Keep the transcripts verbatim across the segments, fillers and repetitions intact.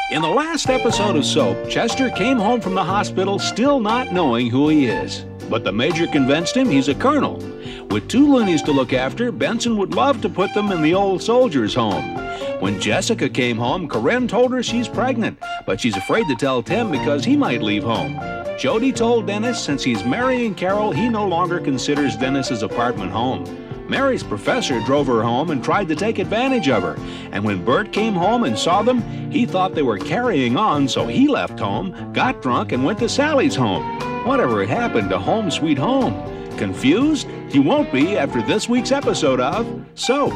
In the last episode of Soap, Chester came home from the hospital still not knowing who he is. But the major convinced him he's a colonel. With two loonies to look after, Benson would love to put them in the old soldiers' home. When Jessica came home, Corinne told her she's pregnant, but she's afraid to tell Tim because he might leave home. Jody told Dennis since he's marrying Carol, he no longer considers Dennis's apartment home. Mary's professor drove her home and tried to take advantage of her. And when Bert came home and saw them, he thought they were carrying on, so he left home, got drunk, and went to Sally's home. Whatever had happened to Home Sweet Home? Confused? You won't be after this week's episode of Soap.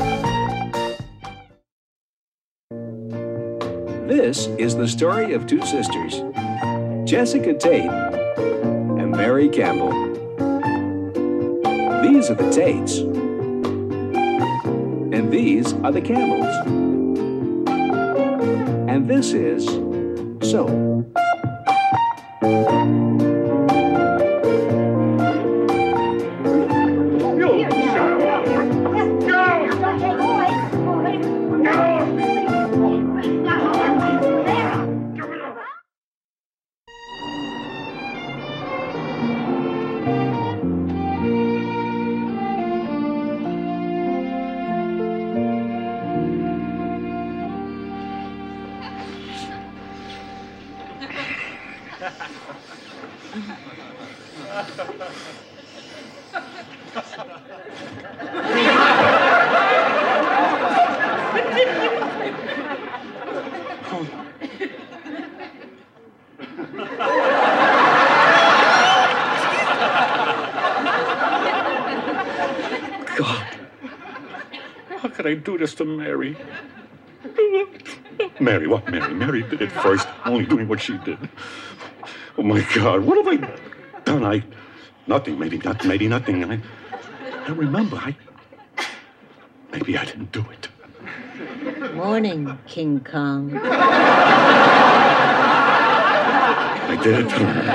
This is the story of two sisters, Jessica Tate and Mary Campbell. These are the Tates, and these are the Campbells. And this is Soap. I do this to Mary. Mary, what Mary? Mary did it first, only doing what she did. Oh my God, what have I done? I nothing, maybe not, maybe nothing. I, I remember. I maybe I didn't do it. Morning, King Kong. I did.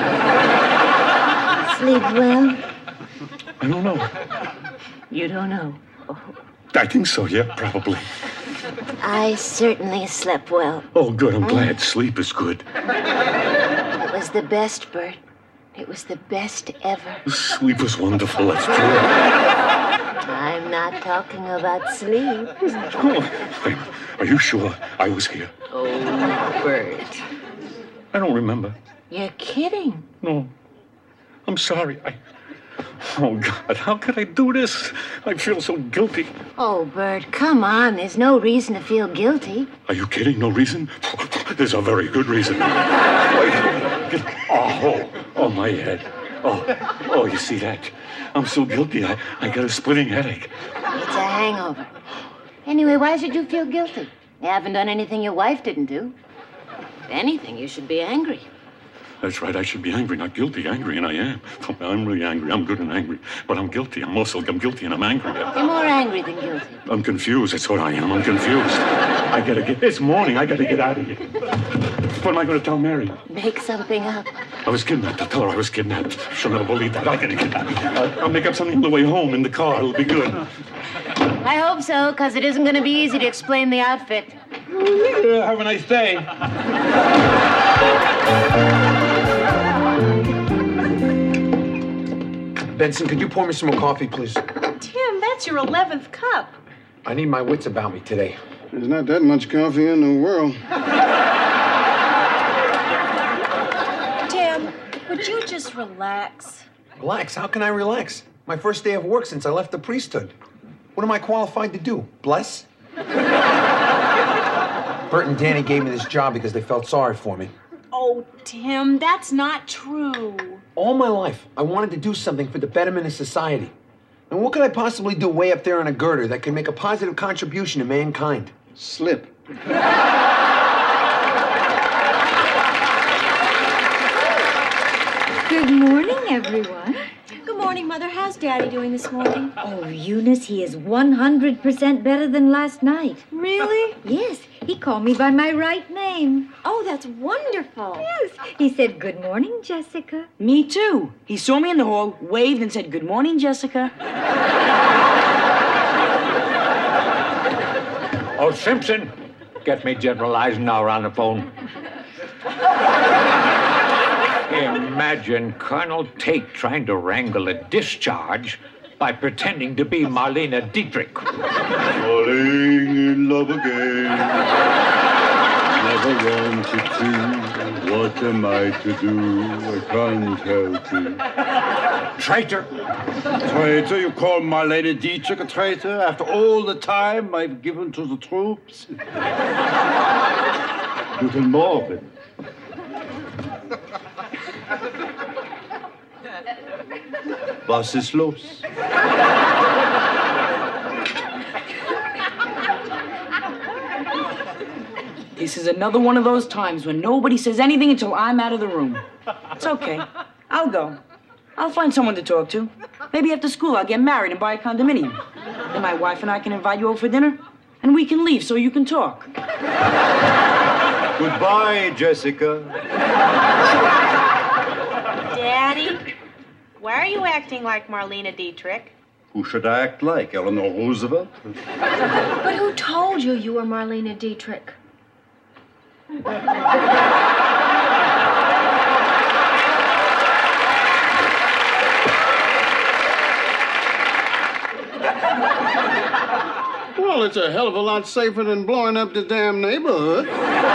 Sleep well? I don't know. You don't know? Oh. I think so, yeah, probably. I certainly slept well. Oh, good, I'm glad. Sleep is good. It was the best, Bert. It was the best ever. Sleep was wonderful, that's true. I'm not talking about sleep. Oh, are you sure I was here? Oh, Bert. I don't remember. You're kidding. No. I'm sorry. I... Oh, God, how could I do this? I feel so guilty. Oh, Bert, come on. There's no reason to feel guilty. Are you kidding? No reason? There's a very good reason. Oh, oh, my head. Oh, oh, you see that? I'm so guilty. I, I got a splitting headache. It's a hangover. Anyway, why should you feel guilty? You haven't done anything your wife didn't do. If anything, you should be angry. That's right, I should be angry, not guilty. Angry, and I am. I'm really angry. I'm good and angry. But I'm guilty. I'm also I'm guilty and I'm angry. You're more angry than guilty. I'm confused. That's what I am. I'm confused. I gotta get... This morning, I gotta get out of here. What am I gonna tell Mary? Make something up. I was kidnapped. I tell her I was kidnapped. She'll never believe that. I gotta get out. I'll, I'll make up something on the way home in the car. It'll be good. I hope so, because it isn't gonna be easy to explain the outfit. Uh, have a nice day. Benson, could you pour me some more coffee, please? Tim, that's your eleventh cup. I need my wits about me today. There's not that much coffee in the world. Tim, would you just relax? Relax? How can I relax? My first day of work since I left the priesthood. What am I qualified to do? Bless? Bert and Danny gave me this job because they felt sorry for me. Oh, Tim, that's not true. All my life, I wanted to do something for the betterment of society. And what could I possibly do way up there in a girder that could make a positive contribution to mankind? Slip. Good morning, everyone. Good morning, Mother. How's Daddy doing this morning? Oh, Eunice, he is one hundred percent better than last night. Really? Yes, he called me by my right name. Oh, that's wonderful. Yes, he said, good morning, Jessica. Me too. He saw me in the hall, waved, and said, good morning, Jessica. Oh, Simpson. get me General Eisenhower on the phone. Imagine Colonel Tate trying to wrangle a discharge by pretending to be Marlene Dietrich. Falling in love again. Never wanted to. What am I to do? I can't help it. Traitor! Traitor? You call Marlene Dietrich a traitor after all the time I've given to the troops? Guten Morgen. Was ist los? This is another one of those times when nobody says anything until I'm out of the room. It's okay. I'll go. I'll find someone to talk to. Maybe after school I'll get married and buy a condominium. Then my wife and I can invite you over for dinner, and we can leave so you can talk. Goodbye, Jessica. Daddy, why are you acting like Marlene Dietrich? Who should I act like? Eleanor Roosevelt? But who told you you were Marlene Dietrich? Well, it's a hell of a lot safer than blowing up the damn neighborhood.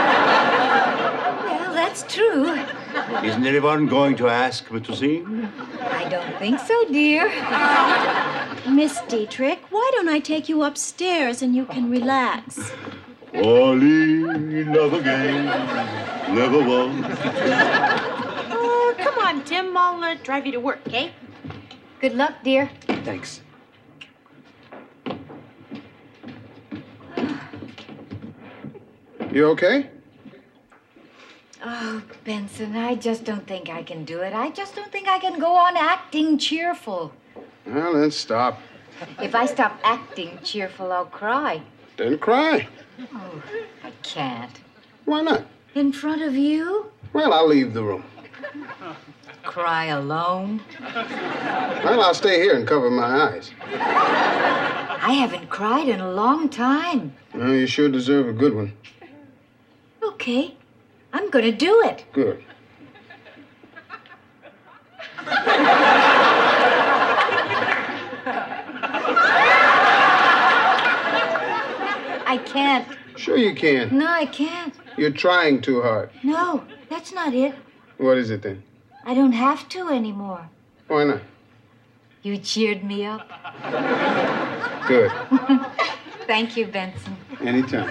Well, that's true. Isn't anyone going to ask me to sing? I don't think so, dear. Miss Dietrich, why don't I take you upstairs and you can relax? Falling in love again. Never wanted to. Oh, come on, Tim. I'll uh, drive you to work, okay? Good luck, dear. Thanks. You okay? Oh, Benson, I just don't think I can do it. I just don't think I can go on acting cheerful. Well, then stop. If I stop acting cheerful, I'll cry. Then cry. Oh, I can't. Why not? In front of you? Well, I'll leave the room. Cry alone? Well, I'll stay here and cover my eyes. I haven't cried in a long time. Well, you sure deserve a good one. Okay, I'm gonna do it. Good. I can't. Sure you can. No, I can't. You're trying too hard. No, that's not it. What is it then? I don't have to anymore. Why not? You cheered me up. Good. Thank you, Benson. Anytime.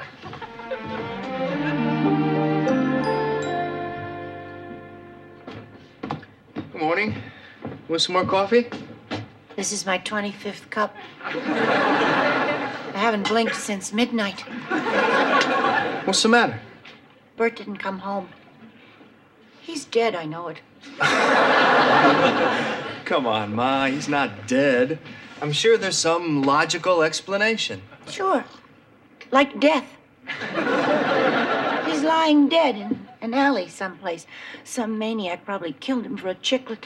Good morning. Want some more coffee? This is my twenty-fifth cup. I haven't blinked since midnight. What's the matter? Bert didn't come home. He's dead, I know it. Come on, Ma. He's not dead. I'm sure there's some logical explanation. Sure. Like death. He's lying dead in an alley someplace. Some maniac probably killed him for a chiclet.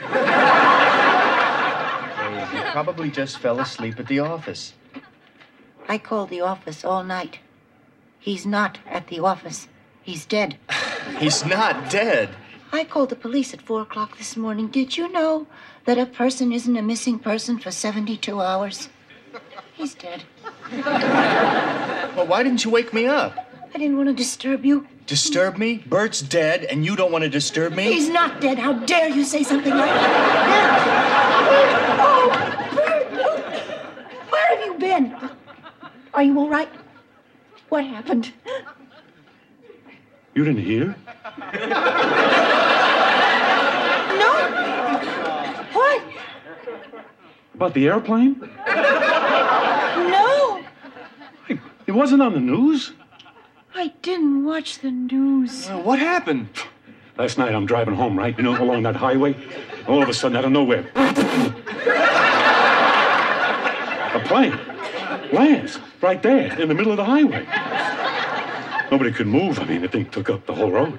He probably just fell asleep at the office. I called the office all night. He's not at the office. He's dead. He's not dead. I called the police at four o'clock this morning. Did you know that a person isn't a missing person for seventy-two hours? He's dead. Well, why didn't you wake me up? I didn't want to disturb you. Disturb me? Bert's dead, and you don't want to disturb me? He's not dead. How dare you say something like that? Oh, Bert! Where have you been? Are you all right? What happened? You didn't hear? No? What? About the airplane? No. It wasn't on the news? I didn't watch the news. Well, what happened? Last night I'm driving home, right? You know, along that highway. All of a sudden, out of nowhere, a plane lands right there in the middle of the highway. Nobody could move. I mean, the thing took up the whole road.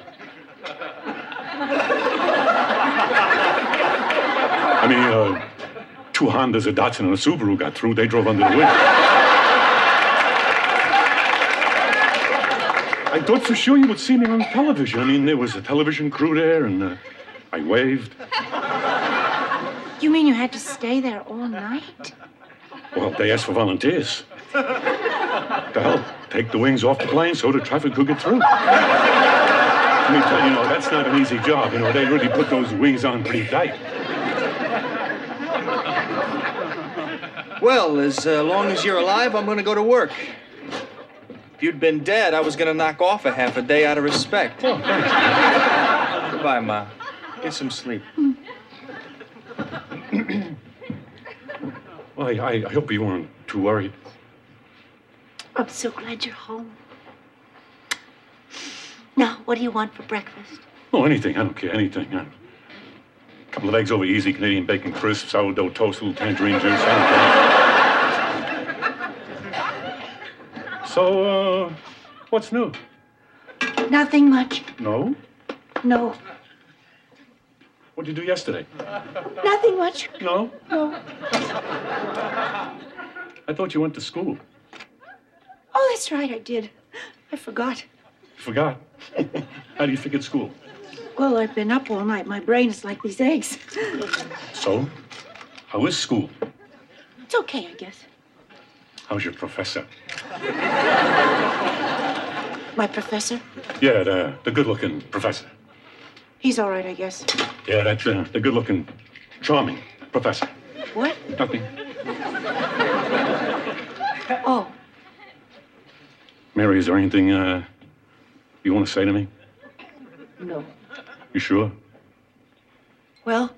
I mean, uh, two Hondas, a Datsun, and a Subaru got through. They drove under the wheel. I thought for sure you would see me on television. I mean, there was a television crew there, and uh, I waved. You mean you had to stay there all night? Well, they asked for volunteers. The hell, take the wings off the plane so the traffic could get through. Let me tell you, you know, that's not an easy job. You know, they really put those wings on pretty tight. Well, as uh, long as you're alive, I'm going to go to work. If you'd been dead, I was going to knock off a half a day out of respect. Oh, thanks. Goodbye, Ma. Get some sleep. Well, I, I hope you weren't too worried. I'm so glad you're home. Now, what do you want for breakfast? Oh, anything. I don't care. Anything. A couple of eggs over easy, Canadian bacon crisp, sourdough toast, a little tangerine juice. I don't care. So, uh, what's new? Nothing much. No? No. What'd you do yesterday? Nothing much. No? No. I thought you went to school. Oh, that's right, I did. I forgot. Forgot. How do you think at school? Well, I've been up all night. My brain is like these eggs. So, how is school? It's okay, I guess. How's your professor? My professor? Yeah, the, the good-looking professor. He's all right, I guess. Yeah, that's uh, the good-looking, charming professor. What? Nothing. Oh. Mary, is there anything uh, you want to say to me? No. You sure? Well?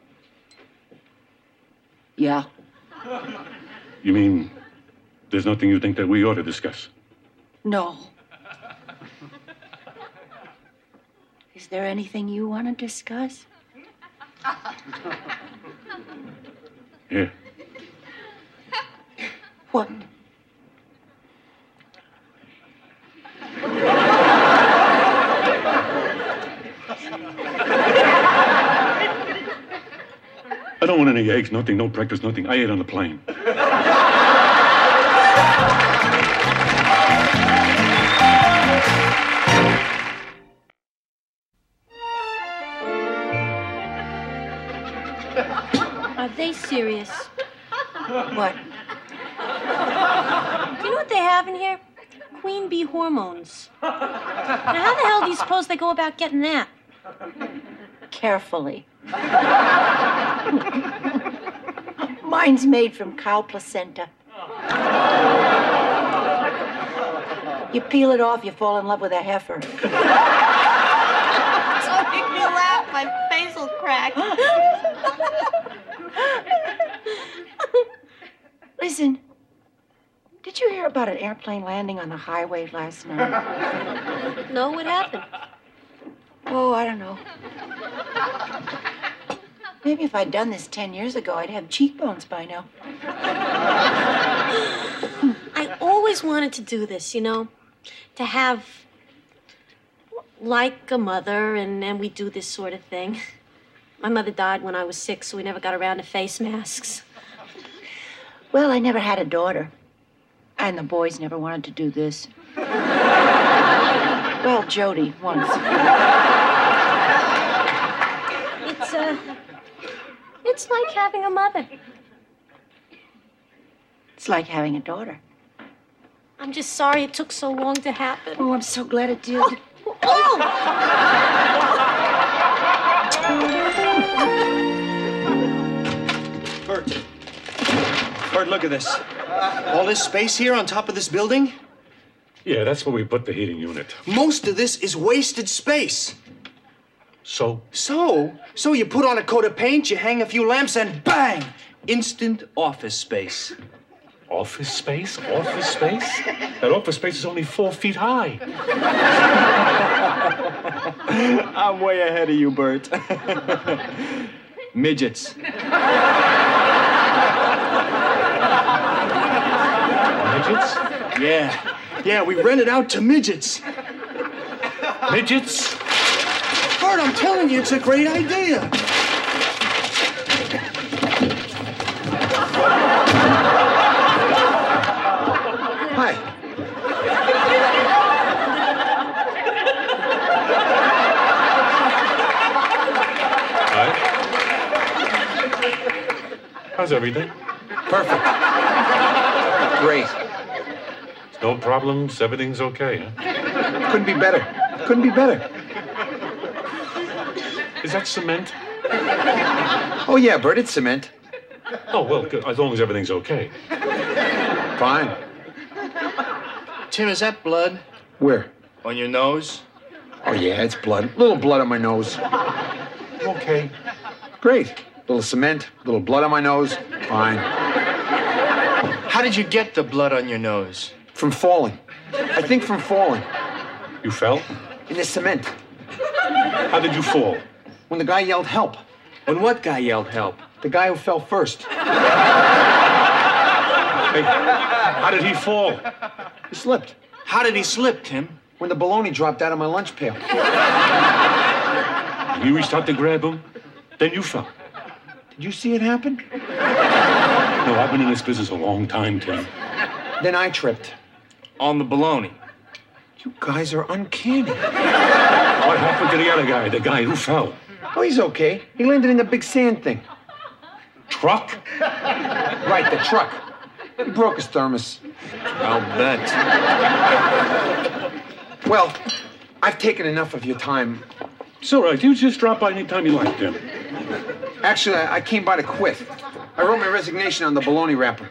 Yeah. You mean there's nothing you think that we ought to discuss? No. Is there anything you want to discuss? Yeah. What? I don't want any eggs, nothing, no breakfast, nothing. I ate on the plane. Are they serious? What? Do you know what they have in here? Queen bee hormones. Now, how the hell do you suppose they go about getting that? Carefully. Mine's made from cow placenta. You peel it off, you fall in love with a heifer. Don't make me laugh. My face will crack. Listen, did you hear about an airplane landing on the highway last night? No, what happened? Oh, I don't know. Maybe if I'd done this ten years ago, I'd have cheekbones by now. I always wanted to do this, you know, to have like a mother, and then we do this sort of thing. My mother died when I was six, so we never got around to face masks. Well, I never had a daughter. And the boys never wanted to do this. Well, Jody, once. It's, uh, it's like having a mother. It's like having a daughter. I'm just sorry it took so long to happen. Oh, I'm so glad it did. Oh! Bert. Bert, look at this. All this space here on top of this building? Yeah, that's where we put the heating unit. Most of this is wasted space. So? So? So you put on a coat of paint, you hang a few lamps, and bang! Instant office space. Office space? Office space? That office space is only four feet high. I'm way ahead of you, Bert. Midgets. Midgets? Yeah. Yeah, we rent it out to midgets. Midgets? Bert, I'm telling you, it's a great idea. Hi. How's everything? Perfect. Great. No problems? Everything's okay, huh? Couldn't be better. Couldn't be better. Is that cement? Oh, yeah, Bert, it's cement. Oh, well, good. As long as everything's okay. Fine. Tim, is that blood? Where? On your nose? Oh, yeah, it's blood. Little blood on my nose. Okay. Great. Little cement, little blood on my nose. Fine. How did you get the blood on your nose? From falling. I think from falling. You fell? In the cement. How did you fall? When the guy yelled help. When what guy yelled help? The guy who fell first. Hey, how did he fall? He slipped. How did he slip, Tim? When the bologna dropped out of my lunch pail. You reached out to grab him, then you fell. Did you see it happen? No, I've been in this business a long time, Tim. Then I tripped. On the bologna. You guys are uncanny. What happened to the other guy, the guy who fell? Oh, he's okay. He landed in the big sand thing. Truck? Right, the truck. He broke his thermos. I'll bet. Well, I've taken enough of your time. It's all right. You just drop by anytime you like, Tim. Actually, I came by to quit. I wrote my resignation on the bologna wrapper.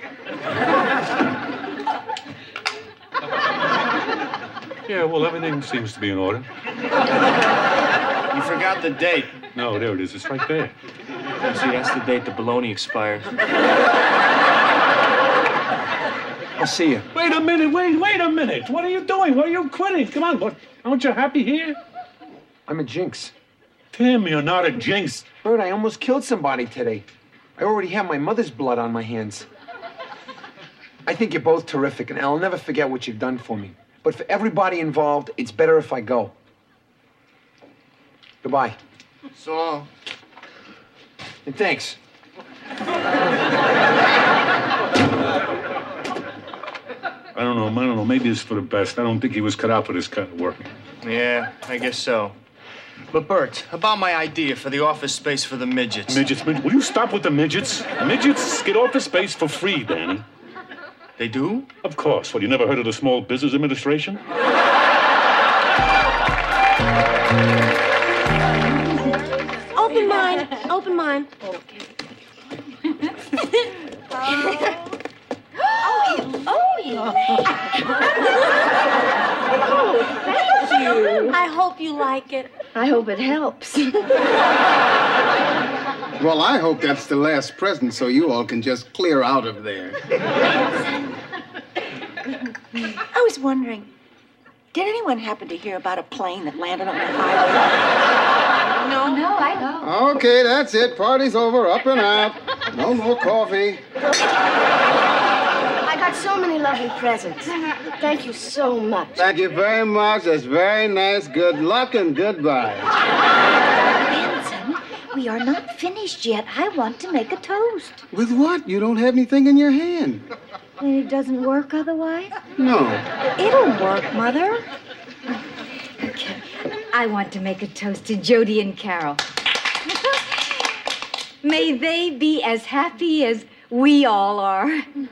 Yeah, well, everything seems to be in order. You forgot the date. No, there it is. It's right there. See, that's the date the bologna expires. I'll see you. Wait a minute. Wait, wait a minute. What are you doing? Why are you quitting? Come on. What? Aren't you happy here? I'm a jinx. Tim, you're not a jinx. Bert, I almost killed somebody today. I already have my mother's blood on my hands. I think you're both terrific, and I'll never forget what you've done for me. But for everybody involved, it's better if I go. Goodbye. So long. And thanks. I don't know. I don't know. Maybe it's for the best. I don't think he was cut out for this kind of work. Yeah, I guess so. But Bert, about my idea for the office space for the midgets. Midgets? Midgets? Will you stop with the midgets? Midgets get office space for free, Danny. They do? Of course. Well, you never heard of the Small Business Administration? Open mine. Open mine. Okay. Oh, thank you. I hope you like it. I hope it helps. Well, I hope that's the last present so you all can just clear out of there. I was wondering, did anyone happen to hear about a plane that landed on the highway? No. No, I know. Okay, that's it. Party's over. Up and out. No more coffee. I got so many lovely presents. Thank you so much. Thank you very much. That's very nice. Good luck and goodbye. Benson, we are not finished yet. I want to make a toast. With what? You don't have anything in your hand. And it doesn't work otherwise? No. It'll work, Mother. Okay. I want to make a toast to Jody and Carol. May they be as happy as we all are.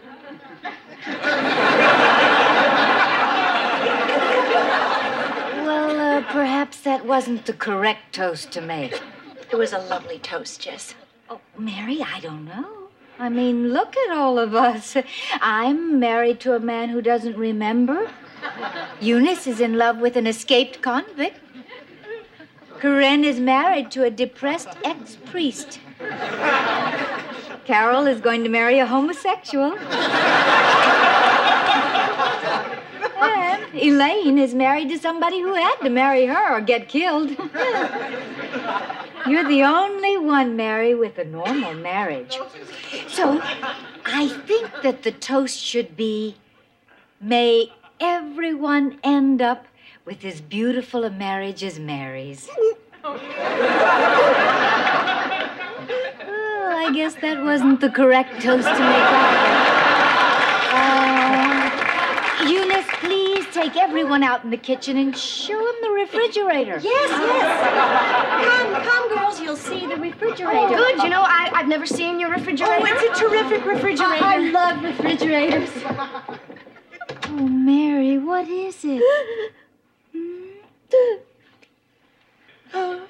Well, uh, perhaps that wasn't the correct toast to make. It was a lovely toast, Jess. Oh, Mary, I don't know. I mean, look at all of us. I'm married to a man who doesn't remember. Eunice is in love with an escaped convict. Corinne is married to a depressed ex-priest. Carol is going to marry a homosexual. And Elaine is married to somebody who had to marry her or get killed. You're the only one, Mary, with a normal marriage. So, I think that the toast should be, may everyone end up with as beautiful a marriage as Mary's. Oh, I guess that wasn't the correct toast to make either. Uh, Eunice, please take everyone out in the kitchen and show them the refrigerator. Yes, yes. Come, come, girls. You'll see the refrigerator. Oh, good. You know, I, I've never seen your refrigerator. Oh, it's a terrific refrigerator. I love refrigerators. Oh, Mary, what is it? Oh.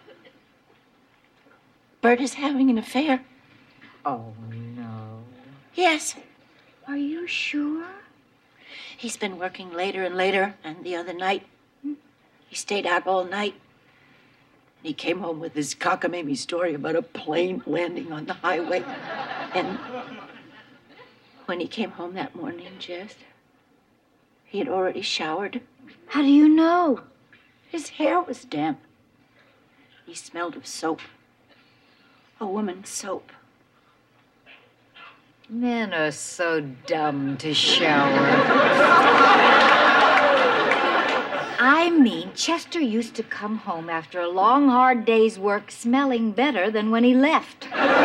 Bert is having an affair. Oh, no. Yes. Are you sure? He's been working later and later, and the other night, he stayed out all night. He came home with his cockamamie story about a plane landing on the highway. And when he came home that morning, Jess, he had already showered. How do you know? His hair was damp. He smelled of soap. A woman's soap. Men are so dumb to shower. I mean, Chester used to come home after a long, hard day's work smelling better than when he left.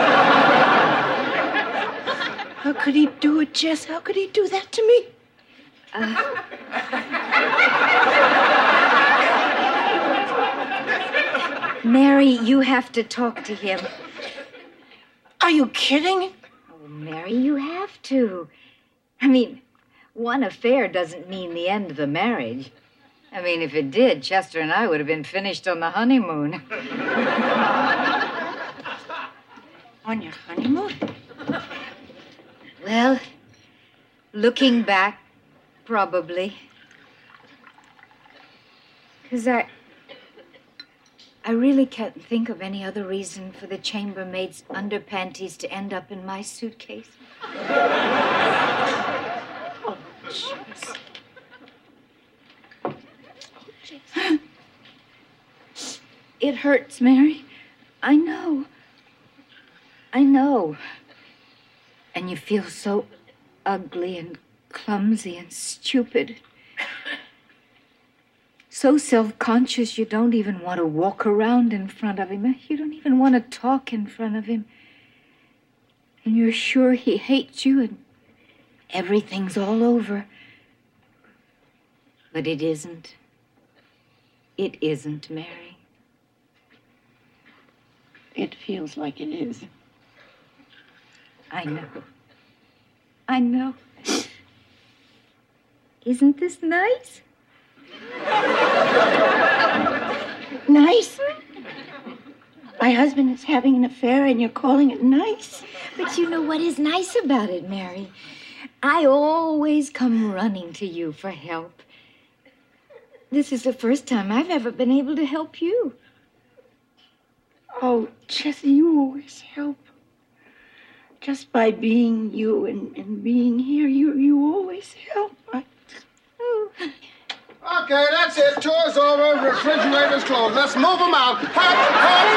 How could he do it, Jess? How could he do that to me? Uh, Mary, you have to talk to him. Are you kidding? Oh, Mary, you have to. I mean, one affair doesn't mean the end of the marriage. I mean, if it did, Chester and I would have been finished on the honeymoon. On your honeymoon? Well, looking back, probably. Because I... I really can't think of any other reason for the chambermaid's underpanties to end up in my suitcase. Oh, jeez. It hurts, Mary. I know. I know. And you feel so ugly and clumsy and stupid. So self-conscious you don't even want to walk around in front of him. You don't even want to talk in front of him. And you're sure he hates you and everything's all over. But it isn't. It isn't, Mary. It feels like it is. I know. I know. Isn't this nice? Nice? My husband is having an affair and you're calling it nice? But you know what is nice about it, Mary? I always come running to you for help. This is the first time I've ever been able to help you. Oh, Jessie, you always help. Just by being you and, and being here, you you always help. I, oh. Okay, that's it. Tour's over. Refrigerator's closed. Let's move them out. Hot, hot,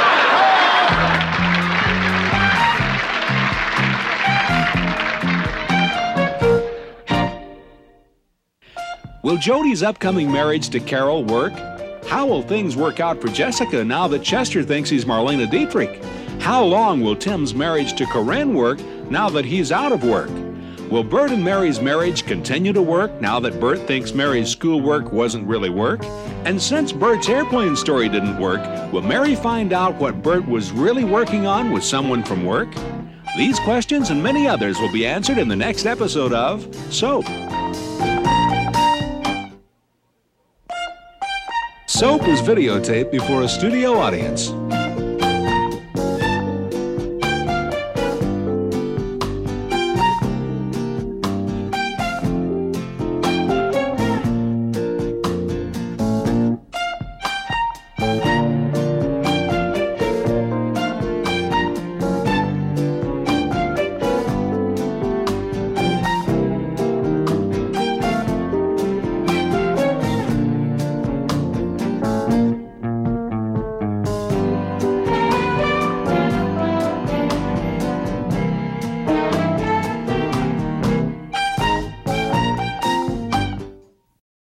hot. Will Jody's upcoming marriage to Carol work? How will things work out for Jessica now that Chester thinks he's Marlena Dietrich? How long will Tim's marriage to Corinne work now that he's out of work? Will Bert and Mary's marriage continue to work now that Bert thinks Mary's schoolwork wasn't really work? And since Bert's airplane story didn't work, will Mary find out what Bert was really working on with someone from work? These questions and many others will be answered in the next episode of Soap. Soap is videotaped before a studio audience.